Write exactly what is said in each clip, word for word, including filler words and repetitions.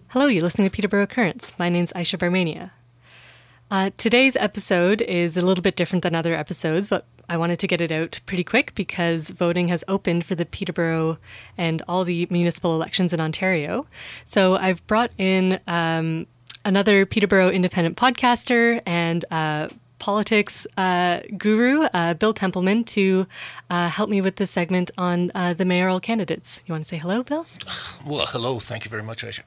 Hello, you're listening to Peterborough Currents. My name's Aisha Barmania. Uh, today's episode is a little bit different than other episodes, but I wanted to get it out pretty quick because voting has opened for the Peterborough and all the municipal elections in Ontario. So I've brought in um, another Peterborough independent podcaster and uh, politics uh, guru, uh, Bill Templeman, to uh, help me with this segment on uh, the mayoral candidates. You want to say hello, Bill? Well, hello. Thank you very much, Aisha.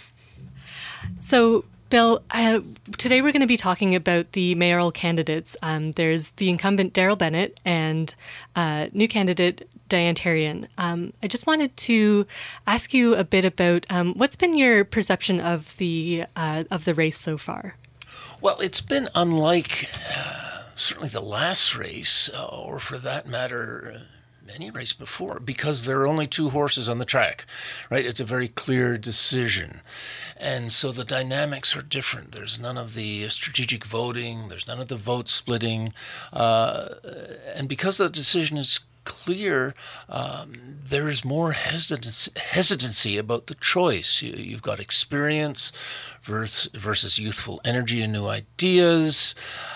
So, Bill, uh, today we're going to be talking about the mayoral candidates. Um, there's the incumbent Daryl Bennett and uh, new candidate Diane Therrien. Um, I just wanted to ask you a bit about um, what's been your perception of the uh, of the race so far? Well, it's been unlike uh, certainly the last race, uh, or for that matter, uh, any race before, because there are only two horses on the track, right? It's a very clear decision. And so the dynamics are different. There's none of the strategic voting. There's none of the vote splitting. Uh, and because the decision is clear, um, there's more hesitancy, hesitancy about the choice. You, you've got experience versus, versus youthful energy and new ideas.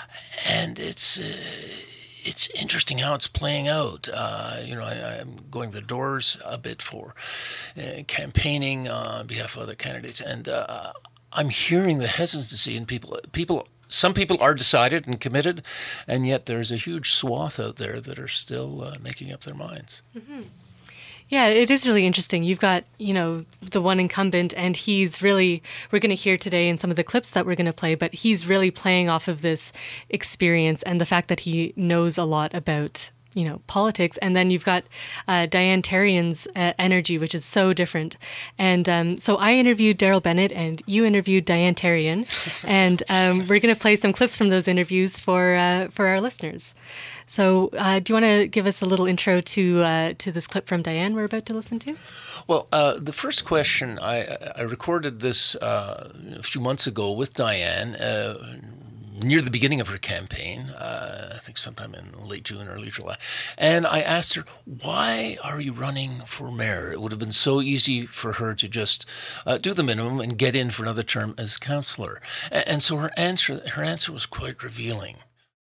And it's... Uh, It's interesting how it's playing out. Uh, you know, I, I'm going the doors a bit for uh, campaigning on behalf of other candidates, and uh, I'm hearing the hesitancy in people. People, some people are decided and committed, and yet there's a huge swath out there that are still uh, making up their minds. Mm-hmm. Yeah, it is really interesting. You've got, you know, the one incumbent, and he's really, we're going to hear today in some of the clips that we're going to play, but he's really playing off of this experience and the fact that he knows a lot about, you know, politics. And then you've got uh, Diane Therrien's uh, energy, which is so different. And um, so I interviewed Daryl Bennett and you interviewed Diane Therrien, and um, we're going to play some clips from those interviews for uh, for our listeners. So uh, do you want to give us a little intro to uh, to this clip from Diane we're about to listen to? Well, uh, the first question, I, I recorded this uh, a few months ago with Diane uh, near the beginning of her campaign, uh, I think sometime in late June, early July. And I asked her, why are you running for mayor? It would have been so easy for her to just uh, do the minimum and get in for another term as councillor. And, and so her answer, her answer was quite revealing.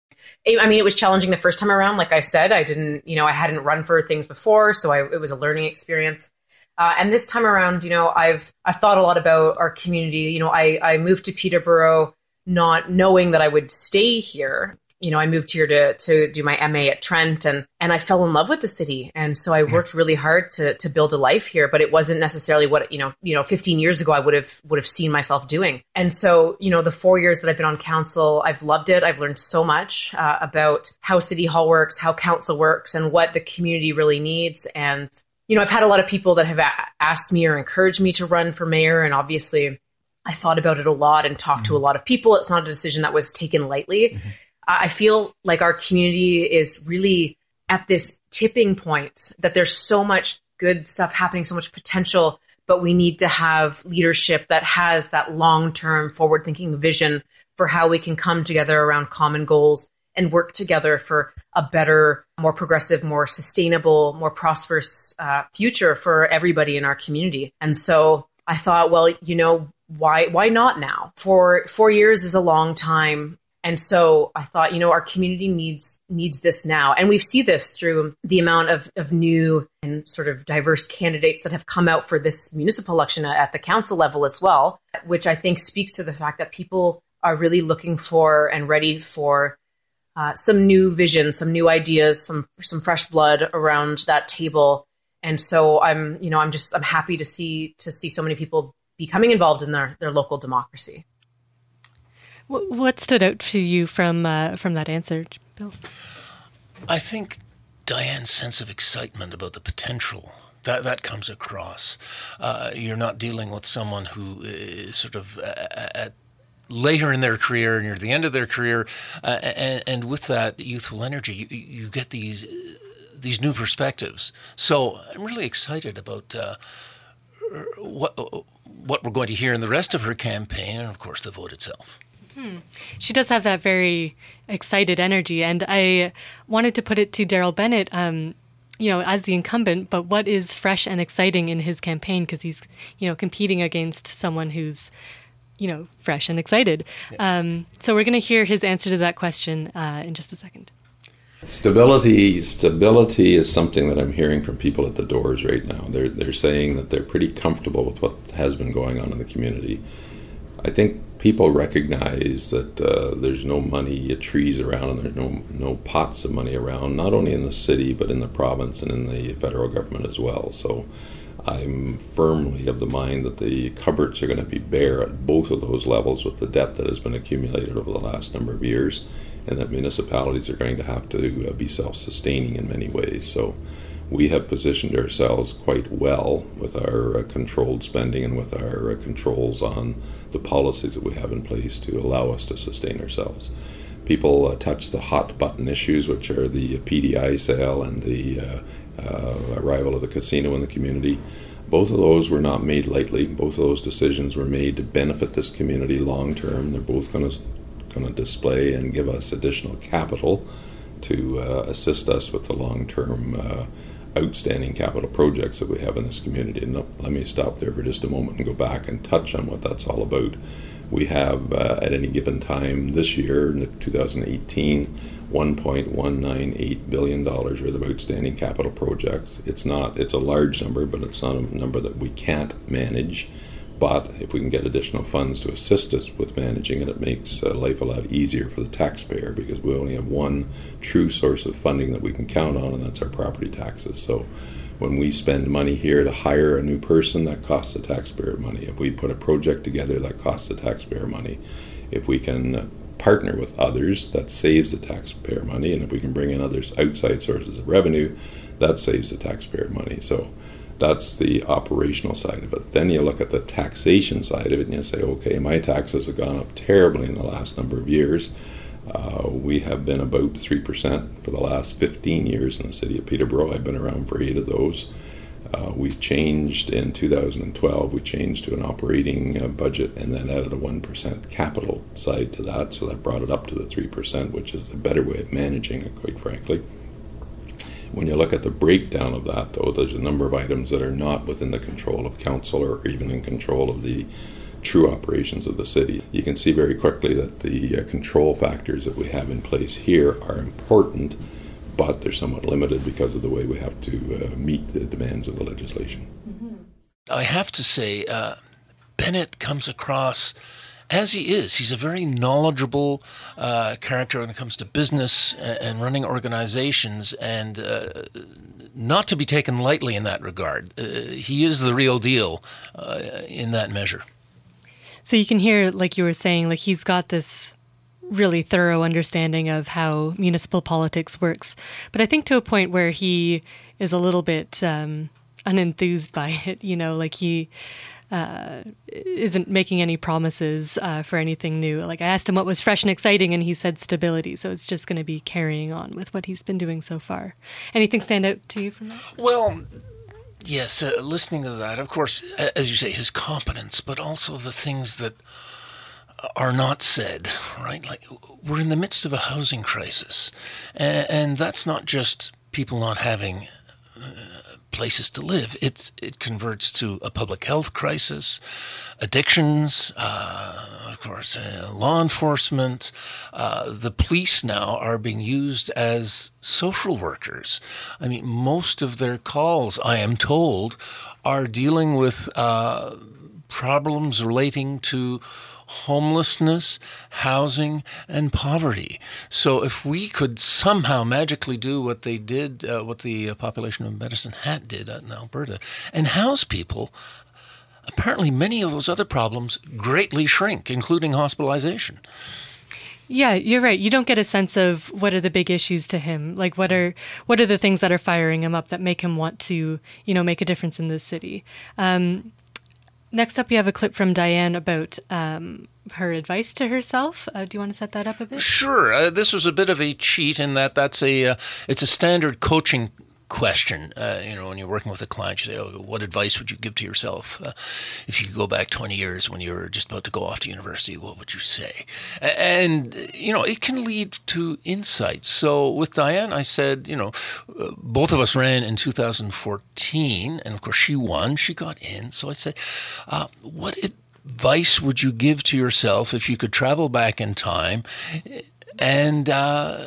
I mean, it was challenging the first time around. Like I said, I didn't, you know, I hadn't run for things before, so I, it was a learning experience. Uh, and this time around, you know, I've I've thought a lot about our community. You know, I, I moved to Peterborough not knowing that I would stay here. You know, I moved here to to do my M A at Trent, and and I fell in love with the city. And so I worked really hard to to build a life here, but it wasn't necessarily what, you know, you know, fifteen years ago I would have would have seen myself doing. And so, you know, the four years that I've been on council, I've loved it. I've learned so much uh, about how City Hall works, how council works, and what the community really needs. And, you know, I've had a lot of people that have a- asked me or encouraged me to run for mayor, and obviously I thought about it a lot and talked mm-hmm. to a lot of people. It's not a decision that was taken lightly. Mm-hmm. I feel like our community is really at this tipping point, that there's so much good stuff happening, so much potential, but we need to have leadership that has that long-term forward-thinking vision for how we can come together around common goals and work together for a better, more progressive, more sustainable, more prosperous uh, future for everybody in our community. And so I thought, well, you know, why why not now? For four years is a long time. And so I thought, you know, our community needs needs this now. And we see this through the amount of, of new and sort of diverse candidates that have come out for this municipal election at the council level as well, which I think speaks to the fact that people are really looking for and ready for uh, some new vision, some new ideas, some some fresh blood around that table. And so I'm, you know, I'm just I'm happy to see to see so many people becoming involved in their, their local democracy. What stood out to you from uh, from that answer, Bill? I think Diane's sense of excitement about the potential, that that comes across. Uh, you're not dealing with someone who is sort of at, at later in their career, near the end of their career, uh, and, and with that youthful energy, you, you get these these new perspectives. So I'm really excited about uh, what what we're going to hear in the rest of her campaign, and of course the vote itself. Hmm. She does have that very excited energy. And I wanted to put it to Daryl Bennett. Um, you know, as the incumbent, but what is fresh and exciting in his campaign? Because he's, you know, competing against someone who's, you know, fresh and excited. Yeah. Um, so we're going to hear his answer to that question uh, in just a second. Stability, stability is something that I'm hearing from people at the doors right now. They're they're saying that they're pretty comfortable with what has been going on in the community. I think people recognize that uh, there's no money, trees around, and there's no no pots of money around, not only in the city, but in the province and in the federal government as well. So I'm firmly of the mind that the cupboards are going to be bare at both of those levels with the debt that has been accumulated over the last number of years, and that municipalities are going to have to uh, be self-sustaining in many ways. So we have positioned ourselves quite well with our uh, controlled spending and with our uh, controls on the policies that we have in place to allow us to sustain ourselves. People uh, touch the hot button issues, which are the P D I sale and the uh, uh, arrival of the casino in the community. Both of those were not made lightly. Both of those decisions were made to benefit this community long term. They're both going to going to display and give us additional capital to uh, assist us with the long-term uh, outstanding capital projects that we have in this community. And let me stop there for just a moment and go back and touch on what that's all about. We have uh, at any given time this year, in two thousand eighteen, one point one nine eight billion dollars worth of outstanding capital projects. It's not, it's a large number, but it's not a number that we can't manage. But if we can get additional funds to assist us with managing it, it makes uh, life a lot easier for the taxpayer, because we only have one true source of funding that we can count on, and that's our property taxes. So when we spend money here to hire a new person, that costs the taxpayer money. If we put a project together, that costs the taxpayer money. If we can partner with others, that saves the taxpayer money. And if we can bring in others outside sources of revenue, that saves the taxpayer money. So that's the operational side of it. Then you look at the taxation side of it and you say, okay, my taxes have gone up terribly in the last number of years. Uh, we have been about three percent for the last fifteen years in the city of Peterborough. I've been around for eight of those. Uh, we've changed in two thousand twelve, we changed to an operating uh, budget and then added a one percent capital side to that. So that brought it up to the three percent, which is the better way of managing it, quite frankly. When you look at the breakdown of that, though, there's a number of items that are not within the control of council or even in control of the true operations of the city. You can see very quickly that the uh, control factors that we have in place here are important, but they're somewhat limited because of the way we have to uh, meet the demands of the legislation. Mm-hmm. I have to say, uh, Bennett comes across as he is. He's a very knowledgeable uh, character when it comes to business and, and running organizations, and uh, not to be taken lightly in that regard. Uh, he is the real deal uh, in that measure. So you can hear, like you were saying, like he's got this really thorough understanding of how municipal politics works. But I think to a point where he is a little bit um, unenthused by it, you know, like he uh, isn't making any promises uh, for anything new. Like I asked him what was fresh and exciting, and he said stability. So it's just going to be carrying on with what he's been doing so far. Anything stand out to you from that? Well, yes, uh, listening to that, of course, as you say, his competence, but also the things that are not said, right? Like we're in the midst of a housing crisis, and, and that's not just people not having uh, places to live. It's it converts to a public health crisis, addictions, uh, of course, uh, law enforcement. Uh, the police now are being used as social workers. I mean, most of their calls, I am told, are dealing with uh, problems relating to homelessness, housing, and poverty. So if we could somehow magically do what they did, uh, what the population of Medicine Hat did in Alberta, and house people, apparently many of those other problems greatly shrink, including hospitalization. Yeah, you're right. You don't get a sense of what are the big issues to him. Like what are what are the things that are firing him up that make him want to, you know, make a difference in this city. Um, Next up, you have a clip from Diane about um, her advice to herself. Uh, do you want to set that up a bit? Sure. Uh, this was a bit of a cheat in that that's a uh, it's a standard coaching question. Uh, you know, when you're working with a client, you say, oh, what advice would you give to yourself? Uh, if you could go back twenty years when you were just about to go off to university, what would you say? And, you know, it can lead to insights. So with Diane, I said, you know, uh, both of us ran in two thousand fourteen, and of course she won, she got in. So I said, uh, what advice would you give to yourself if you could travel back in time? And uh,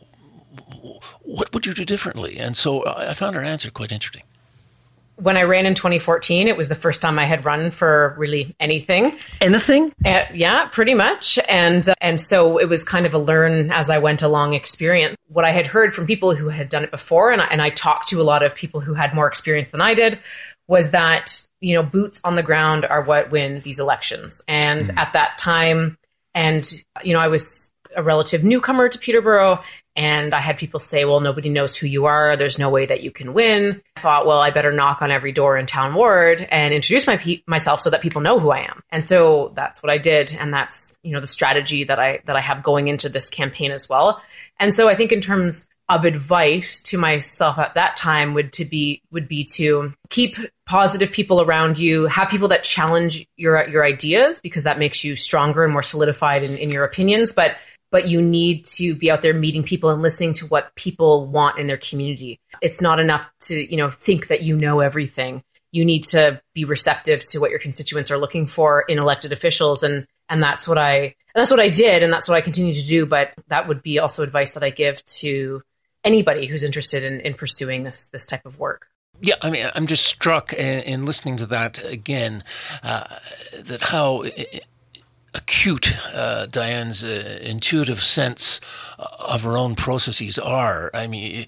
what would you do differently? And so I found her answer quite interesting. When I ran in twenty fourteen, it was the first time I had run for really anything. Anything? Uh, yeah, pretty much. And uh, and so it was kind of a learn as I went along experience. What I had heard from people who had done it before, and I, and I talked to a lot of people who had more experience than I did, was that, you know, boots on the ground are what win these elections. And mm. at that time, and, you know, I was a relative newcomer to Peterborough, and I had people say, well, nobody knows who you are. There's no way that you can win. I thought, well, I better knock on every door in Town Ward and introduce my pe- myself so that people know who I am. And so that's what I did. And that's, you know, the strategy that I, that I have going into this campaign as well. And so I think in terms of advice to myself at that time would to be, would be to keep positive people around you, have people that challenge your, your ideas, because that makes you stronger and more solidified in, in your opinions. But but you need to be out there meeting people and listening to what people want in their community. It's not enough to, you know, think that you know everything. You need to be receptive to what your constituents are looking for in elected officials. And, and that's what I, and that's what I did. And that's what I continue to do. But that would be also advice that I give to anybody who's interested in, in pursuing this, this type of work. Yeah, I mean, I'm just struck in, in listening to that again, uh, that how It, acute uh, Diane's uh, intuitive sense of her own processes are. I mean,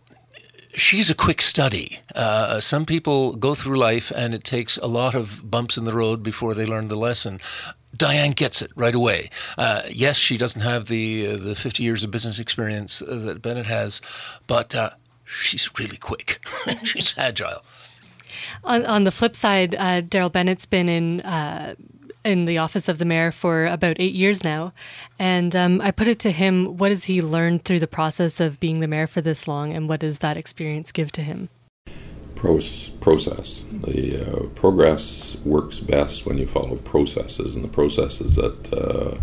she's a quick study. Uh, some people go through life and it takes a lot of bumps in the road before they learn the lesson. Diane gets it right away. Uh, yes, she doesn't have the uh, the fifty years of business experience uh, that Bennett has, but uh, she's really quick. She's agile. On, on the flip side, uh, Daryl Bennett's been in uh, in the office of the mayor for about eight years now. And um, I put it to him, what has he learned through the process of being the mayor for this long, and what does that experience give to him? Process. process. The uh, progress works best when you follow processes, and the processes that uh,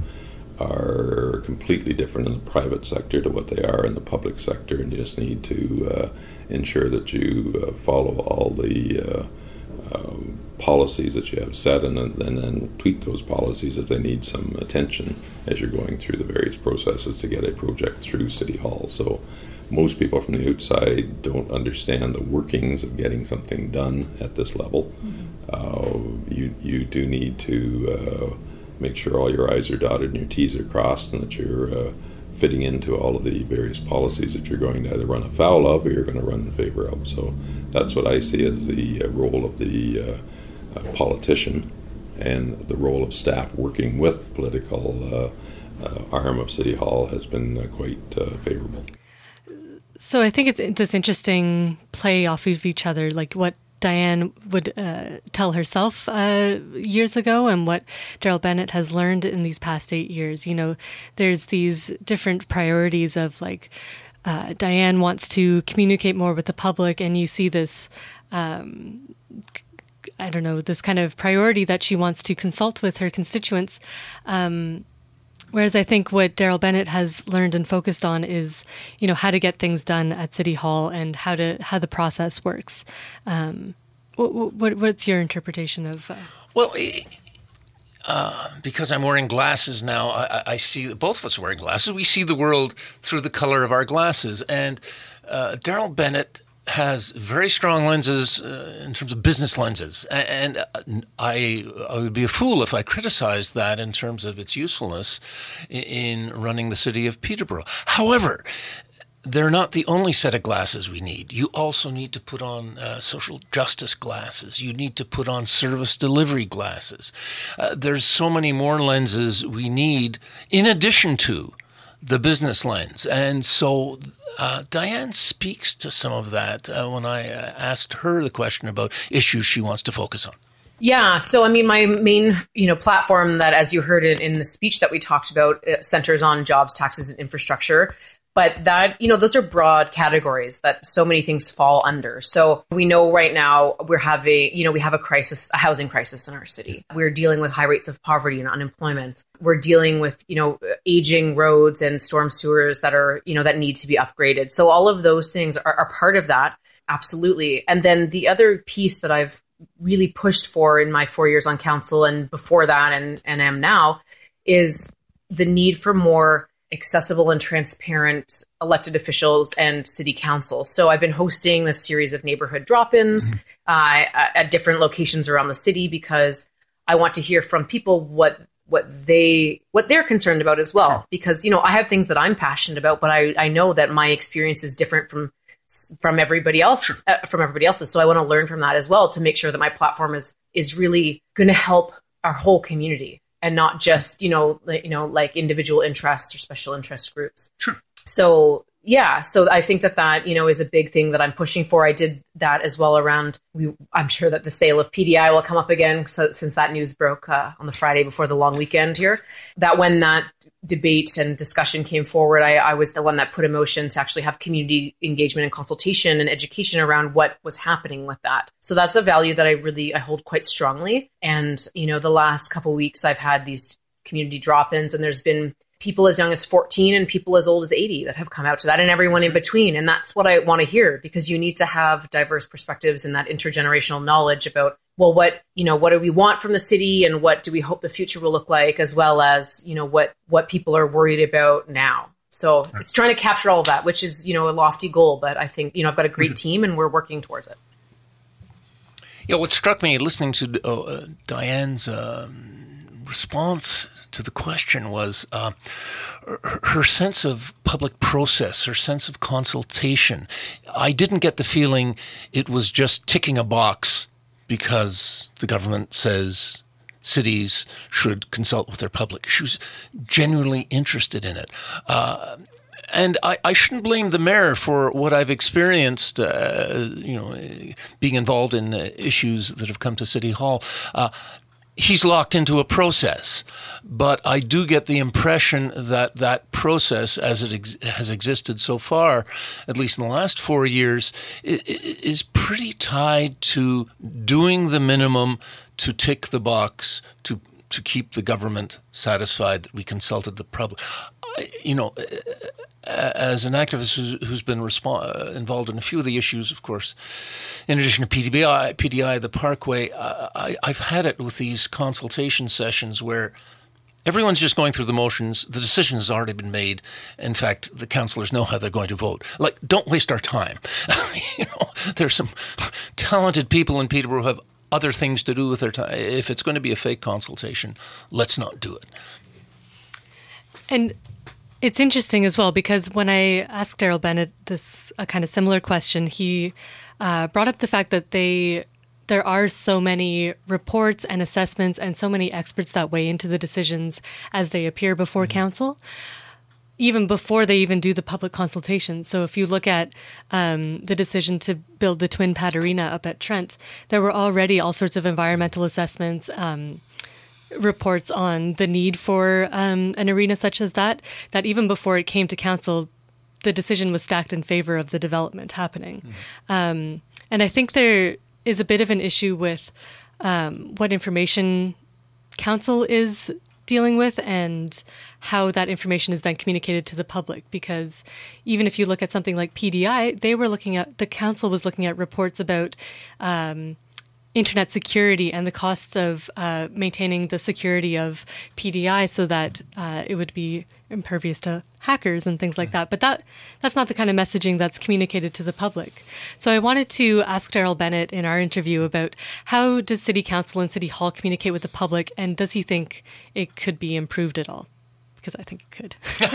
are completely different in the private sector to what they are in the public sector, and you just need to uh, ensure that you uh, follow all the uh, um, policies that you have set, and, and then tweak those policies if they need some attention as you're going through the various processes to get a project through City Hall. So most people from the outside don't understand the workings of getting something done at this level. Mm-hmm. Uh, you you do need to uh, make sure all your I's are dotted and your T's are crossed, and that you're uh, fitting into all of the various policies that you're going to either run afoul of or you're going to run in favor of. So that's what I see as the uh, role of the uh, uh, politician, and the role of staff working with political uh, uh, arm of City Hall has been uh, quite uh, favorable. So I think it's this interesting play off of each other, like what Diane would uh, tell herself uh, years ago and what Daryl Bennett has learned in these past eight years. You know, there's these different priorities of like, uh, Diane wants to communicate more with the public, and you see this, um, I don't know, this kind of priority that she wants to consult with her constituents. Um, Whereas I think what Daryl Bennett has learned and focused on is, you know, how to get things done at City Hall and how to how the process works. Um, what, what, what's your interpretation of? Uh... Well, uh, because I'm wearing glasses now, I, I see both of us are wearing glasses. We see the world through the color of our glasses, and uh, Daryl Bennett has very strong lenses uh, in terms of business lenses, and, and I, I would be a fool if I criticized that in terms of its usefulness in, in running the city of Peterborough. However, they're not the only set of glasses we need. You also need to put on uh, social justice glasses. You need to put on service delivery glasses. Uh, there's so many more lenses we need in addition to the business lens. And so uh, Diane speaks to some of that uh, when I uh, asked her the question about issues she wants to focus on. Yeah. So, I mean, my main, you know, platform that, as you heard it in the speech that we talked about, uh, centers on jobs, taxes, and infrastructure. But that, you know, those are broad categories that so many things fall under. So we know right now we're having, you know, we have a crisis, a housing crisis in our city. We're dealing with high rates of poverty and unemployment. We're dealing with, you know, aging roads and storm sewers that are, you know, that need to be upgraded. So all of those things are, are part of that. Absolutely. And then the other piece that I've really pushed for in my four years on council and before that and, and am now is the need for more accessible and transparent elected officials and city council. So I've been hosting a series of neighborhood drop-ins mm-hmm. uh, at different locations around the city because I want to hear from people what what they what they're concerned about as well. Sure. Because, you know, I have things that I'm passionate about, but I, I know that my experience is different from from everybody else sure. uh, from everybody else's. So I want to learn from that as well to make sure that my platform is is really going to help our whole community. And not just, you know, like, you know, like individual interests or special interest groups. Sure. So, yeah. So I think that that, you know, is a big thing that I'm pushing for. I did that as well around, we, I'm sure that the sale of P D I will come up again so, since that news broke uh, on the Friday before the long weekend here. That when that debate and discussion came forward, I, I was the one that put a motion to actually have community engagement and consultation and education around what was happening with that. So that's a value that I really, I hold quite strongly. And, you know, the last couple of weeks I've had these community drop-ins and there's been people as young as fourteen and people as old as eighty that have come out to that and everyone in between. And that's what I want to hear because you need to have diverse perspectives and that intergenerational knowledge about, well, what, you know, what do we want from the city and what do we hope the future will look like, as well as, you know, what, what people are worried about now. So it's trying to capture all of that, which is, you know, a lofty goal, but I think, you know, I've got a great team and we're working towards it. Yeah, what struck me listening to uh, Diane's um, response to the question was uh, her, her sense of public process, her sense of consultation. I didn't get the feeling it was just ticking a box because the government says cities should consult with their public. She was genuinely interested in it. Uh, And I, I shouldn't blame the mayor for what I've experienced, uh, you know, being involved in uh, issues that have come to City Hall. Uh, he's locked into a process, but I do get the impression that that process, as it ex- has existed so far, at least in the last four years, is, is pretty tied to doing the minimum to tick the box, to to keep the government satisfied that we consulted the public. I, you know, as an activist who's, who's been resp- involved in a few of the issues, of course, in addition to P D I, P D I, the Parkway, I, I've had it with these consultation sessions where everyone's just going through the motions. The decision has already been made. In fact, the councillors know how they're going to vote. Like, don't waste our time. You know, there's some talented people in Peterborough who have other things to do with their time. If it's going to be a fake consultation, let's not do it. And it's interesting as well, because when I asked Daryl Bennett this a kind of similar question, he uh, brought up the fact that they there are so many reports and assessments and so many experts that weigh into the decisions as they appear before mm-hmm. council, even before they even do the public consultation. So if you look at um, the decision to build the Twin Pad Arena up at Trent, there were already all sorts of environmental assessments, um, reports on the need for um, an arena such as that, that even before it came to council, the decision was stacked in favor of the development happening. Mm-hmm. Um, and I think there is a bit of an issue with um, what information council is dealing with and how that information is then communicated to the public. Because even if you look at something like P D I, they were looking at, the council was looking at reports about um, internet security and the costs of uh, maintaining the security of P D I so that uh, it would be impervious to hackers and things like that. But that that's not the kind of messaging that's communicated to the public. So I wanted to ask Daryl Bennett in our interview about how does City Council and City Hall communicate with the public, and does he think it could be improved at all? Because I think it could.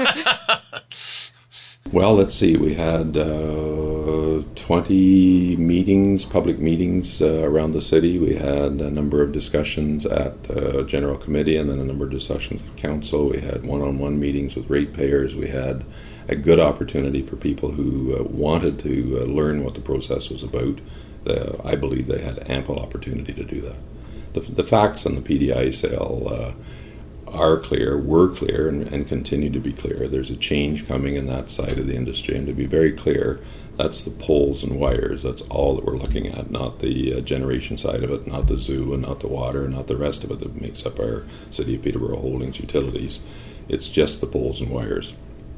Well, let's see. We had uh, twenty meetings, public meetings uh, around the city. We had a number of discussions at uh, General Committee and then a number of discussions at Council. We had one-on-one meetings with ratepayers. We had a good opportunity for people who uh, wanted to uh, learn what the process was about. Uh, I believe they had ample opportunity to do that. The, the facts on the P D I sale uh, are clear, were clear, and, and continue to be clear. There's a change coming in that side of the industry, and to be very clear, that's the poles and wires. That's all that we're looking at, not the uh, generation side of it, not the zoo, and not the water, and not the rest of it that makes up our City of Peterborough Holdings utilities. It's just the poles and wires.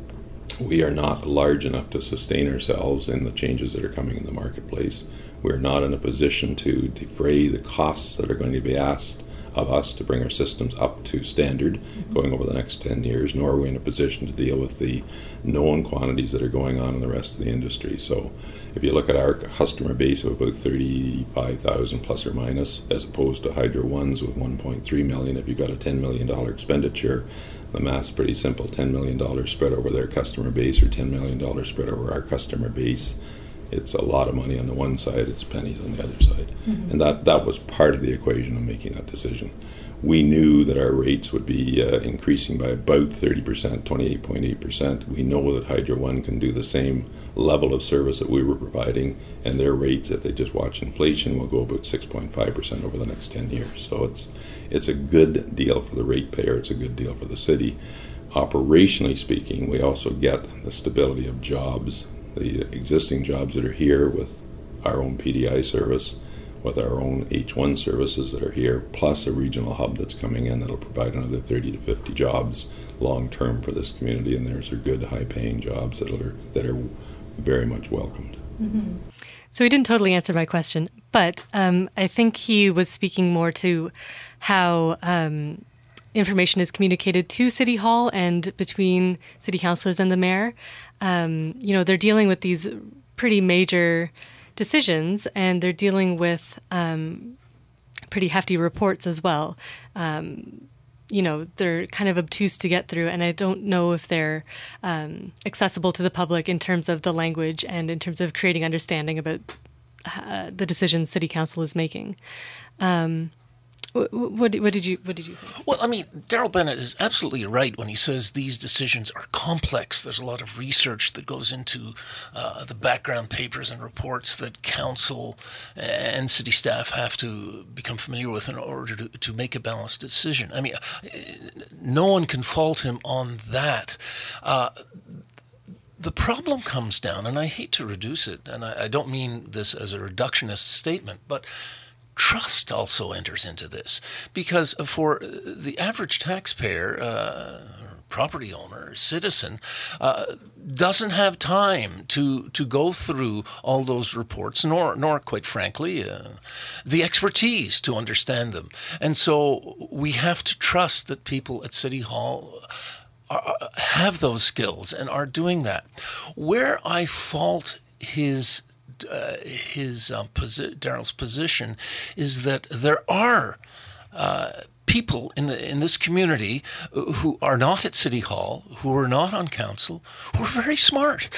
We are not large enough to sustain ourselves in the changes that are coming in the marketplace. We're not in a position to defray the costs that are going to be asked of us to bring our systems up to standard going over the next ten years, nor are we in a position to deal with the known quantities that are going on in the rest of the industry. So if you look at our customer base of about thirty-five thousand plus or minus, as opposed to Hydro One's with one point three million, if you've got a ten million dollars expenditure, the math's pretty simple. ten million dollars spread over their customer base or ten million dollars spread over our customer base. It's a lot of money on the one side, it's pennies on the other side. Mm-hmm. And that, that was part of the equation of making that decision. We knew that our rates would be uh, increasing by about thirty percent, twenty-eight point eight percent. We know that Hydro One can do the same level of service that we were providing, and their rates, if they just watch inflation, will go about six point five percent over the next ten years. So it's it's a good deal for the ratepayer, it's a good deal for the city. Operationally speaking, we also get the stability of jobs, the existing jobs that are here with our own P D I service, with our own H one services that are here, plus a regional hub that's coming in that'll provide another thirty to fifty jobs long term for this community, and those are good, high-paying jobs that are that are very much welcomed. Mm-hmm. So he didn't totally answer my question, but um, I think he was speaking more to how um, information is communicated to City Hall and between city councillors and the mayor. Um, you know, they're dealing with these pretty major decisions, and they're dealing with um, pretty hefty reports as well. Um, you know, they're kind of obtuse to get through, and I don't know if they're um, accessible to the public in terms of the language and in terms of creating understanding about uh, the decisions City Council is making. Um, What, what, what did you What did you think? Well, I mean, Daryl Bennett is absolutely right when he says these decisions are complex. There's a lot of research that goes into uh, the background papers and reports that council and city staff have to become familiar with in order to, to make a balanced decision. I mean, no one can fault him on that. Uh, The problem comes down, and I hate to reduce it, and I, I don't mean this as a reductionist statement, but trust also enters into this, because for the average taxpayer, uh, property owner, citizen, uh, doesn't have time to to go through all those reports, nor, nor quite frankly, uh, the expertise to understand them. And so we have to trust that people at City Hall are, have those skills and are doing that. Where I fault his Uh, his um, posi- Daryl's position is that there are uh, people in the in this community who are not at City Hall, who are not on council, who are very smart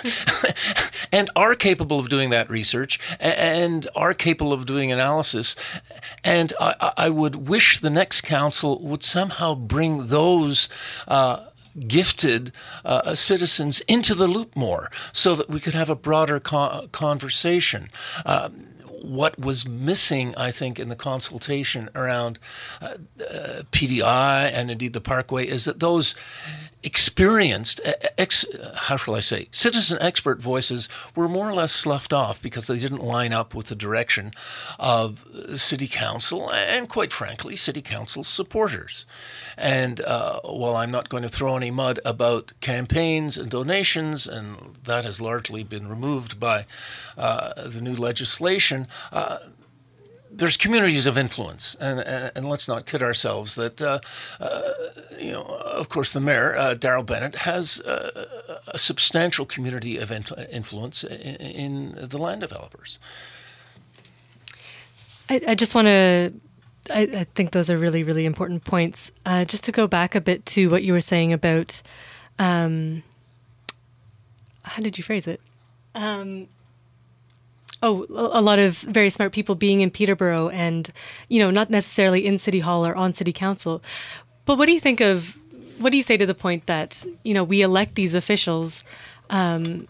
and are capable of doing that research and are capable of doing analysis. And I, I would wish the next council would somehow bring those uh, gifted uh, citizens into the loop more, so that we could have a broader co- conversation. Um, what was missing, I think, in the consultation around uh, uh, P D I and indeed the Parkway is that those experienced, ex, how shall I say, citizen expert voices were more or less sloughed off because they didn't line up with the direction of City Council and, quite frankly, City Council supporters. And uh, while I'm not going to throw any mud about campaigns and donations, and that has largely been removed by uh, the new legislation, uh, there's communities of influence, and, and, and let's not kid ourselves that, uh, uh, you know, of course, the mayor, uh, Daryl Bennett, has uh, a substantial community of influence in, in the land developers. I, I just want to, I, I think those are really, really important points. Uh, just to go back a bit to what you were saying about, um, how did you phrase it? Um, Oh, a lot of very smart people being in Peterborough and, you know, not necessarily in City Hall or on City Council. But what do you think of, what do you say to the point that, you know, we elect these officials um,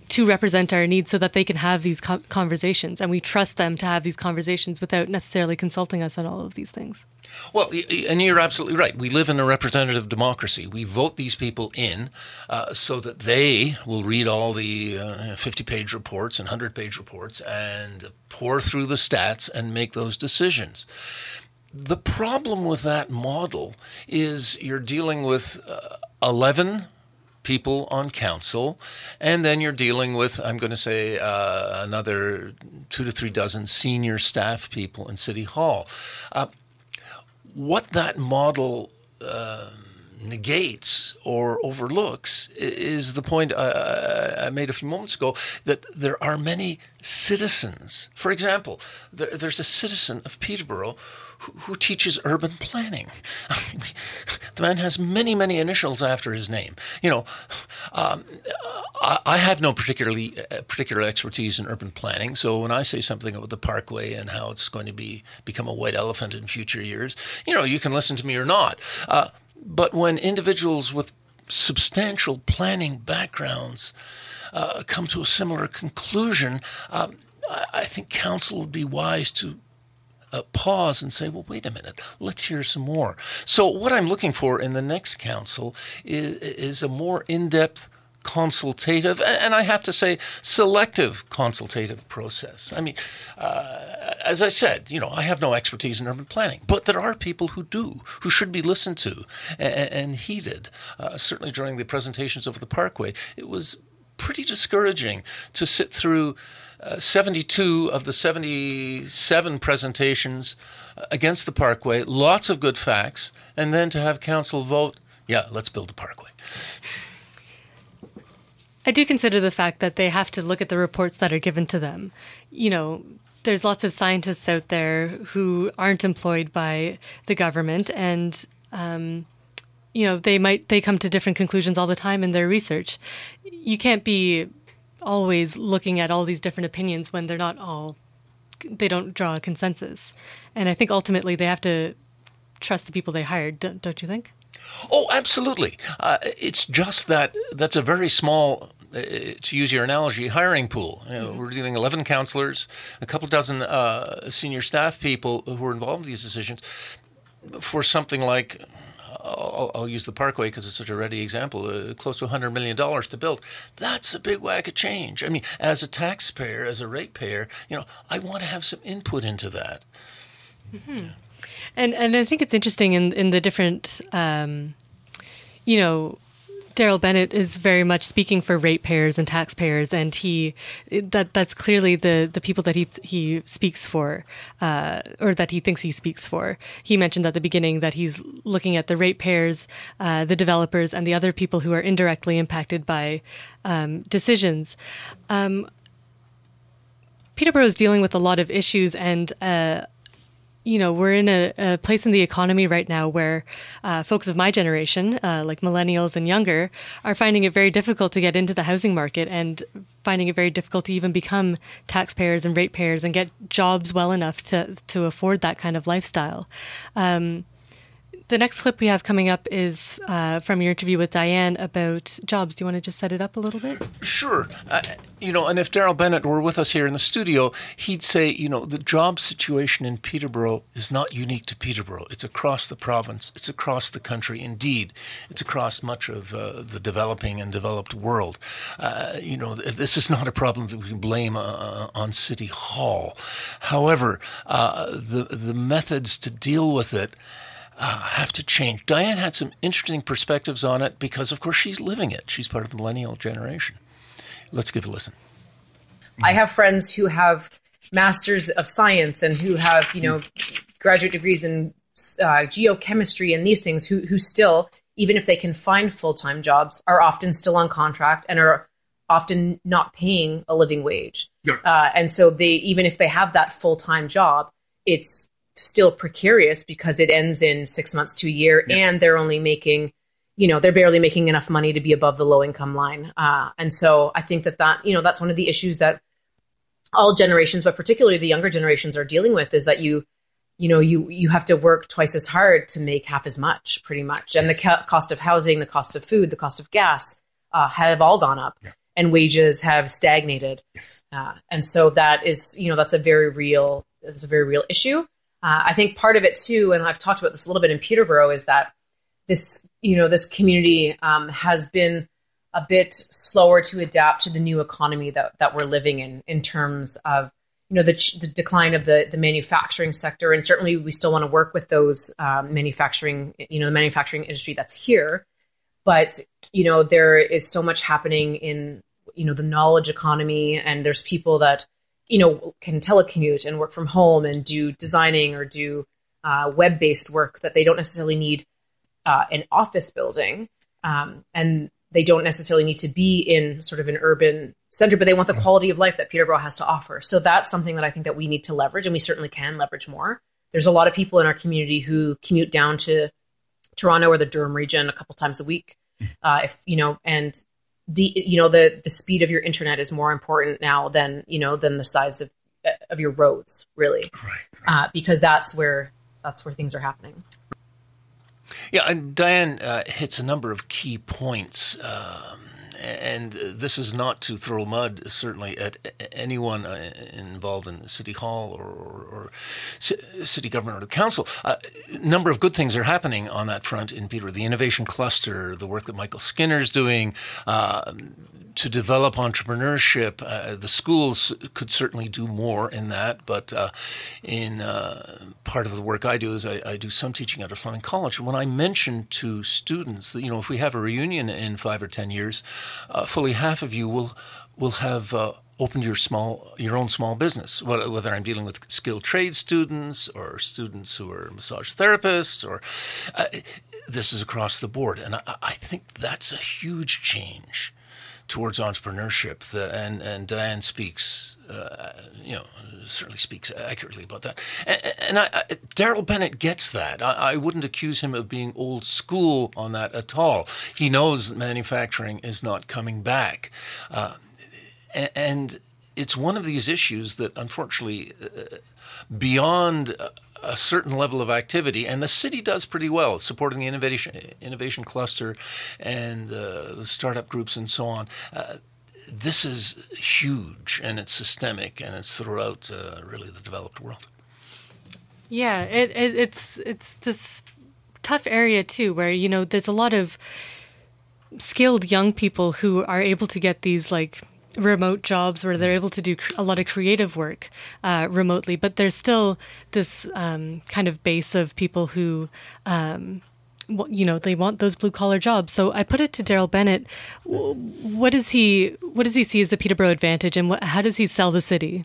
to represent our needs so that they can have these co- conversations, and we trust them to have these conversations without necessarily consulting us on all of these things. Well, and you're absolutely right. We live in a representative democracy. We vote these people in uh, so that they will read all the uh, fifty-page reports and one hundred-page reports and pour through the stats and make those decisions. The problem with that model is you're dealing with uh, eleven people on council, and then you're dealing with, I'm going to say, uh, another two to three dozen senior staff people in City Hall. Uh, what that model uh, negates or overlooks is the point I, I made a few moments ago, that there are many citizens. For example, there, there's a citizen of Peterborough who, who teaches urban planning. The man has many, many initials after his name. You know, um, I, I have no particularly uh, particular expertise in urban planning, so when I say something about the Parkway and how it's going to be become a white elephant in future years, you know, you can listen to me or not. Uh, But when individuals with substantial planning backgrounds uh, come to a similar conclusion, um, I, I think council would be wise to uh, pause and say, well, wait a minute, let's hear some more. So what I'm looking for in the next council is, is a more in-depth consultative, and I have to say selective consultative process. I mean, uh, as I said, you know, I have no expertise in urban planning, but there are people who do, who should be listened to and, and heeded. Uh, certainly during the presentations of the Parkway, it was pretty discouraging to sit through uh, seventy-two of the seventy-seven presentations against the Parkway, lots of good facts, and then to have council vote, yeah, let's build a Parkway. I do consider the fact that they have to look at the reports that are given to them. You know, there's lots of scientists out there who aren't employed by the government, and um, you know, they might they come to different conclusions all the time in their research. You can't be always looking at all these different opinions when they're not all they don't draw a consensus. And I think ultimately they have to trust the people they hired, don't you think? Oh, absolutely. Uh, it's just that that's a very small, uh, to use your analogy, hiring pool. You know, mm-hmm. We're dealing eleven councillors, a couple dozen uh, senior staff people who are involved in these decisions for something like, I'll, I'll use the Parkway because it's such a ready example, uh, close to one hundred million dollars to build. That's a big whack of change. I mean, as a taxpayer, as a ratepayer, you know, I want to have some input into that. Mm-hmm. Yeah. And and I think it's interesting in, in the different, um, you know, Daryl Bennett is very much speaking for ratepayers and taxpayers, and he that that's clearly the, the people that he he speaks for, uh, or that he thinks he speaks for. He mentioned at the beginning that he's looking at the ratepayers, uh, the developers, and the other people who are indirectly impacted by um, decisions. Um, Peterborough is dealing with a lot of issues, and uh, you know, we're in a, a place in the economy right now where uh, folks of my generation, uh, like millennials and younger, are finding it very difficult to get into the housing market and finding it very difficult to even become taxpayers and ratepayers and get jobs well enough to, to afford that kind of lifestyle. Um, the next clip we have coming up is uh, from your interview with Diane about jobs. Do you want to just set it up a little bit? Sure. Uh, you know, and if Daryl Bennett were with us here in the studio, he'd say, you know, the job situation in Peterborough is not unique to Peterborough. It's across the province. It's across the country. Indeed, it's across much of uh, the developing and developed world. Uh, you know, this is not a problem that we can blame uh, on City Hall. However, uh, the the methods to deal with it Uh, have to change. Diane had some interesting perspectives on it because, of course, she's living it. She's part of the millennial generation. Let's give a listen. I have friends who have masters of science and who have, you know, graduate degrees in uh, geochemistry and these things who, who still, even if they can find full-time jobs, are often still on contract and are often not paying a living wage. Yeah. Uh, and so they, even if they have that full-time job, it's still precarious because it ends in six months to a year, yeah. and they're only making, you know, they're barely making enough money to be above the low income line. Uh, and so I think that that, you know, that's one of the issues that all generations, but particularly the younger generations, are dealing with, is that you, you know, you, you have to work twice as hard to make half as much, pretty much. And the ca- cost of housing, the cost of food, the cost of gas uh, have all gone up. Yeah. and wages have stagnated. Yes. Uh, and so that is, you know, that's a very real, that's a very real issue. Uh, I think part of it too, and I've talked about this a little bit in Peterborough, is that this, you know, this community um, has been a bit slower to adapt to the new economy that, that we're living in, in terms of, you know, the, the decline of the, the manufacturing sector. And certainly we still want to work with those um, manufacturing, you know, the manufacturing industry that's here. But, you know, there is so much happening in, you know, the knowledge economy, and there's people that, you know, can telecommute and work from home and do designing or do uh, web-based work that they don't necessarily need uh, an office building. Um, and they don't necessarily need to be in sort of an urban center, but they want the quality of life that Peterborough has to offer. So that's something that I think that we need to leverage, and we certainly can leverage more. There's a lot of people in our community who commute down to Toronto or the Durham region a couple times a week. Uh, if, you know, and the, you know, the, the speed of your internet is more important now than, you know, than the size of, of your roads, really. Right, right. Uh, because that's where, that's where things are happening. Yeah, and Diane uh, hits a number of key points, um, and this is not to throw mud, certainly, at anyone uh, involved in City Hall or, or, or c- city government or the council. Uh, a number of good things are happening on that front in Peterborough. The innovation cluster, the work that Michael Skinner's doing, uh, to develop entrepreneurship. Uh, the schools could certainly do more in that, but uh, in uh, part of the work I do is I, I do some teaching at a Fleming College. And when I mention to students that, you know, if we have a reunion in five or ten years, uh, fully half of you will will have uh, opened your small your own small business. Whether I'm dealing with skilled trade students or students who are massage therapists, or uh, this is across the board, and I, I think that's a huge change towards entrepreneurship, the, and and Diane speaks, uh, you know, certainly speaks accurately about that. And, and I, I, Daryl Bennett gets that. I, I wouldn't accuse him of being old school on that at all. He knows that manufacturing is not coming back, uh, and, and it's one of these issues that, unfortunately, uh, beyond Uh, a certain level of activity, and the city does pretty well supporting the innovation innovation cluster and uh, the startup groups and so on. Uh, this is huge, and it's systemic, and it's throughout uh, really the developed world. Yeah, it, it, it's it's this tough area too, where, you know, there's a lot of skilled young people who are able to get these like remote jobs where they're able to do cr- a lot of creative work uh, remotely, but there's still this um, kind of base of people who, um, w- you know, they want those blue collar jobs. So I put it to Daryl Bennett. W- what does he What does he see as the Peterborough advantage, and wh- how does he sell the city?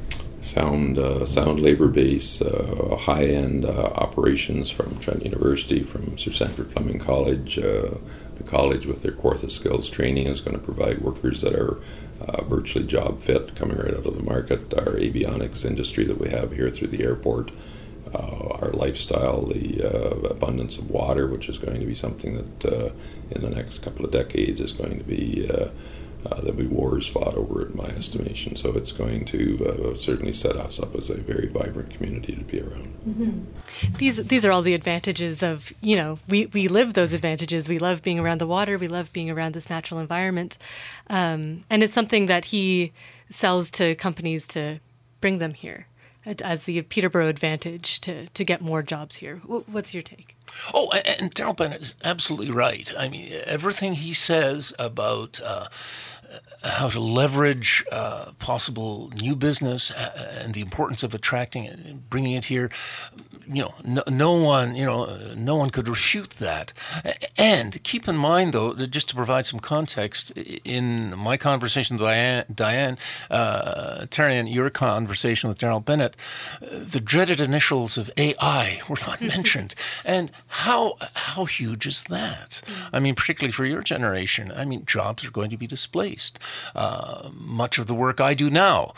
Sound, uh, sound labor base, uh, high end uh, operations from Trent University, from Sir Sanford Fleming College. Uh, the college, with their Kawartha Skills training, is going to provide workers that are Uh, virtually job fit coming right out of the market. Our avionics industry that we have here through the airport, uh, our lifestyle, the uh, abundance of water, which is going to be something that uh, in the next couple of decades is going to be uh, uh, there'll be wars fought over it, in my estimation. So it's going to uh, certainly set us up as a very vibrant community to be around. Mm-hmm. These these are all the advantages of, you know, we, we live those advantages. We love being around the water. We love being around this natural environment. Um, and it's something that he sells to companies to bring them here as the Peterborough advantage to, to get more jobs here. What's your take? Oh, and, and Daryl Bennett is absolutely right. I mean, everything he says about uh, how to leverage uh, possible new business and the importance of attracting it and bringing it here, you know, no, no one, you know, no one could refute that. And keep in mind, though, just to provide some context, in my conversation with Diane, Diane uh, Terry, and your conversation with Daryl Bennett, the dreaded initials of A I were not mentioned. And how how huge is that? I mean, particularly for your generation. I mean, jobs are going to be displaced. Uh, much of the work I do now,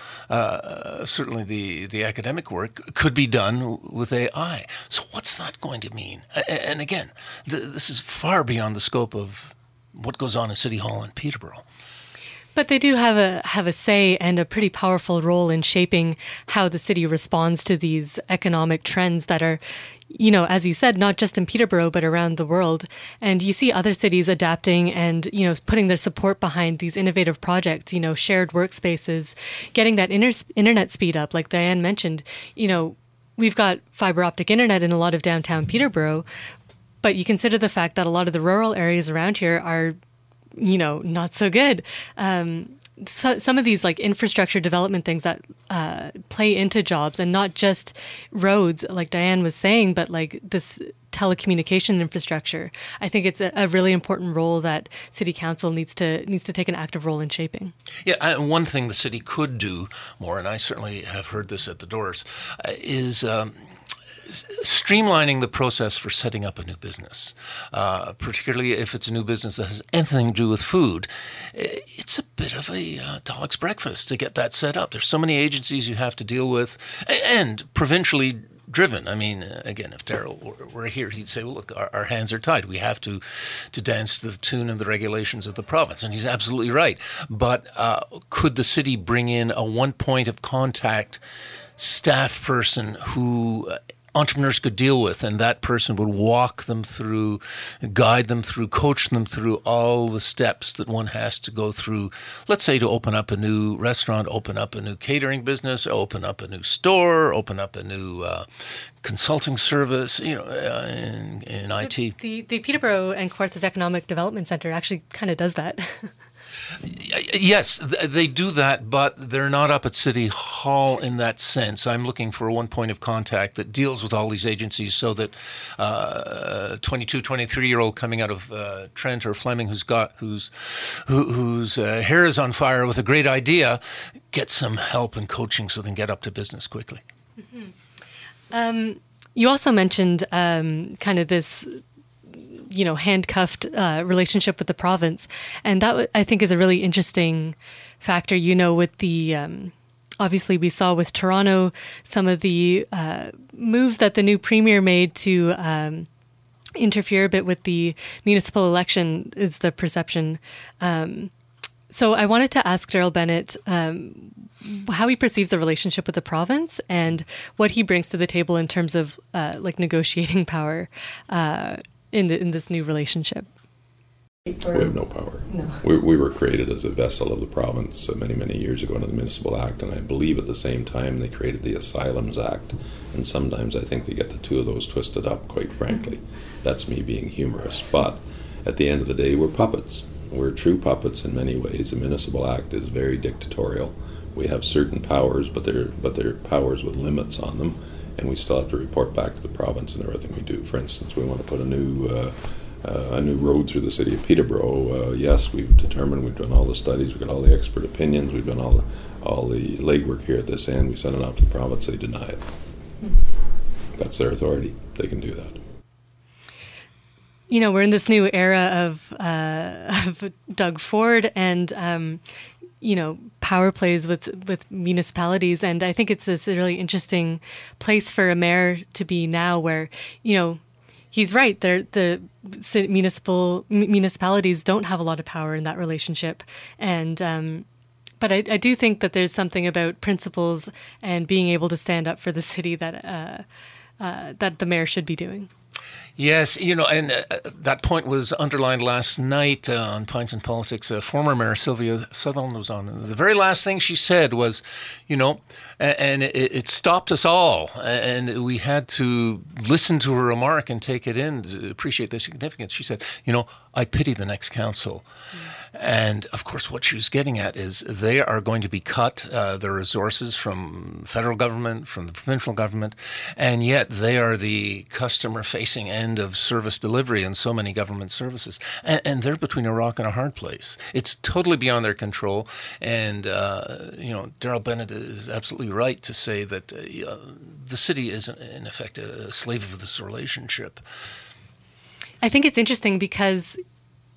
uh, certainly the, the academic work, could be done with A I. So what's that going to mean? And again, th- this is far beyond the scope of what goes on in City Hall in Peterborough. But they do have a have a say and a pretty powerful role in shaping how the city responds to these economic trends that are, you know, as you said, not just in Peterborough, but around the world. And you see other cities adapting and, you know, putting their support behind these innovative projects, you know, shared workspaces, getting that inter- internet speed up, like Diane mentioned. You know, we've got fiber optic internet in a lot of downtown Peterborough, but you consider the fact that a lot of the rural areas around here are, you know, not so good. Um, so, some of these like infrastructure development things that uh, play into jobs, and not just roads, like Diane was saying, but like this telecommunication infrastructure. I think it's a, a really important role that City Council needs to needs to take an active role in shaping. Yeah, and one thing the city could do more, and I certainly have heard this at the doors, uh, is um, streamlining the process for setting up a new business, uh, particularly if it's a new business that has anything to do with food. It's a bit of a uh, dog's breakfast to get that set up. There's so many agencies you have to deal with, and provincially driven. I mean, again, if Daryl were here, he'd say, well, look, our, our hands are tied. We have to, to dance to the tune and the regulations of the province. And he's absolutely right. But uh, could the city bring in a one point of contact staff person who entrepreneurs could deal with, and that person would walk them through, guide them through, coach them through all the steps that one has to go through, let's say to open up a new restaurant, open up a new catering business, open up a new store, open up a new uh, consulting service, you know, uh, in, in I T. The, the Peterborough and Kawarthas Economic Development Centre actually kind of does that. Yes, they do that, but they're not up at City Hall in that sense. I'm looking for one point of contact that deals with all these agencies so that uh, a twenty-two, twenty-three-year-old coming out of uh, Trent or Fleming who's got who's who, whose uh, hair is on fire with a great idea gets some help and coaching so they can get up to business quickly. Mm-hmm. Um, you also mentioned um, kind of this, you know, handcuffed uh, relationship with the province. And that, I think, is a really interesting factor, you know, with the, um, obviously we saw with Toronto, some of the uh, moves that the new premier made to um, interfere a bit with the municipal election is the perception. Um, so I wanted to ask Daryl Bennett um, how he perceives the relationship with the province and what he brings to the table in terms of uh, like negotiating power uh in the, in this new relationship. We have no power. No. We, we were created as a vessel of the province uh, many, many years ago under the Municipal Act, and I believe at the same time they created the Asylums Act, and sometimes I think they get the two of those twisted up, quite frankly. Mm-hmm. That's me being humorous. But at the end of the day, we're puppets. We're true puppets in many ways. The Municipal Act is very dictatorial. We have certain powers, but they're, but they're powers with limits on them. And we still have to report back to the province and everything we do. For instance, we want to put a new uh, uh, a new road through the city of Peterborough. Uh, yes, we've determined, we've done all the studies, we've got all the expert opinions, we've done all the, all the legwork here at this end. We send it out to the province, they deny it. Mm-hmm. That's their authority. They can do that. You know, we're in this new era of, uh, of Doug Ford and, um, you know, power plays with, with municipalities. And I think it's this really interesting place for a mayor to be now where, you know, he's right. They're, the municipal municipalities don't have a lot of power in that relationship. And, um, but I, I do think that there's something about principles and being able to stand up for the city that, uh, uh, that the mayor should be doing. Yes, you know, and uh, that point was underlined last night uh, on Pints and Politics. Uh, former Mayor Sylvia Sutherland was on. The very last thing she said was, you know, and, and it, it stopped us all. And we had to listen to her remark and take it in to appreciate the significance. She said, you know, I pity the next council. Mm. And, of course, what she was getting at is they are going to be cut, uh, their resources from federal government, from the provincial government, and yet they are the customer-facing end of service delivery in so many government services. And, and they're between a rock and a hard place. It's totally beyond their control. And, uh, you know, Daryl Bennett is absolutely right to say that uh, the city is, in effect, a slave of this relationship. I think it's interesting because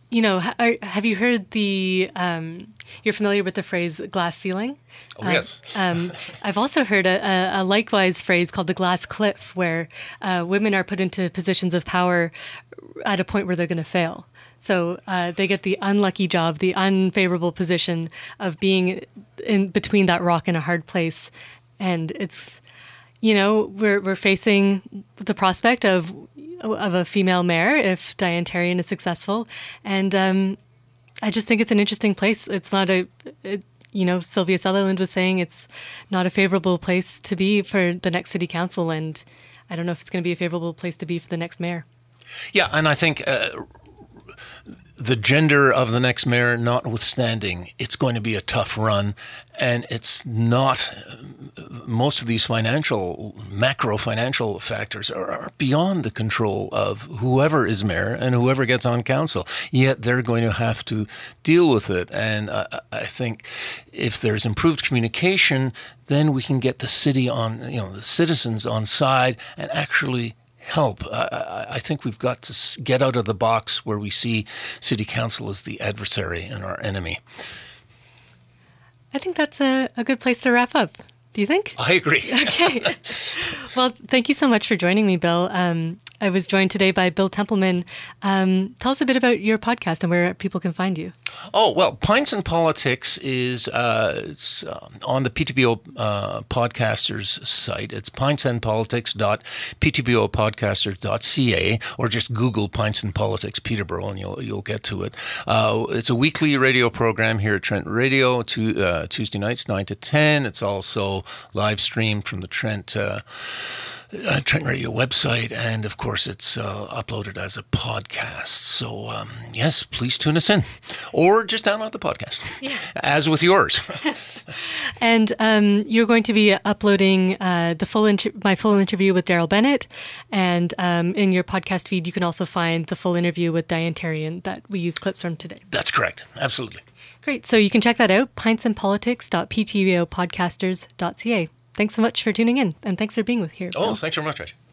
you know, ha- are, have you heard the, um, you're familiar with the phrase glass ceiling? Oh, Uh, yes. um, I've also heard a, a, a likewise phrase called the glass cliff, where uh, women are put into positions of power at a point where they're going to fail. So uh, they get the unlucky job, the unfavorable position of being in between that rock and a hard place. And it's, you know, we're we're facing the prospect of of a female mayor if Diane Therrien is successful, and um, I just think it's an interesting place. It's not a, it, you know, Sylvia Sutherland was saying it's not a favorable place to be for the next city council, and I don't know if it's going to be a favorable place to be for the next mayor. Yeah, and I think uh, the gender of the next mayor notwithstanding, it's going to be a tough run, and it's not. Most of these financial, macro financial factors are, are beyond the control of whoever is mayor and whoever gets on council. Yet they're going to have to deal with it. And uh, I think if there's improved communication, then we can get the city on, you know, the citizens on side and actually help. I, I think we've got to get out of the box where we see city council as the adversary and our enemy. I think that's a, a good place to wrap up. Do you think? I agree. Okay. Well, thank you so much for joining me, Bill. Um, I was joined today by Bill Templeman. Um, tell us a bit about your podcast and where people can find you. Oh, well, Pints and Politics is uh, it's, uh, on the P T B O uh, Podcasters site. It's pints and politics dot p t b o podcasters dot c a, or just Google Pints and Politics Peterborough and you'll you'll get to it. Uh, it's a weekly radio program here at Trent Radio, to, uh, Tuesday nights, nine to ten. It's also live streamed from the Trent uh, Uh, Trent Radio website, and of course it's uh, uploaded as a podcast. So um, yes, please tune us in, or just download the podcast, yeah. as with yours. And um, you're going to be uploading uh, the full inter- my full interview with Daryl Bennett, and um, in your podcast feed you can also find the full interview with Diane Therrien that we use clips from today. That's correct, absolutely. Great, so you can check that out, pints and politics dot p t b o podcasters dot c a. Thanks so much for tuning in, and thanks for being with here. Oh, thanks very much, Rich.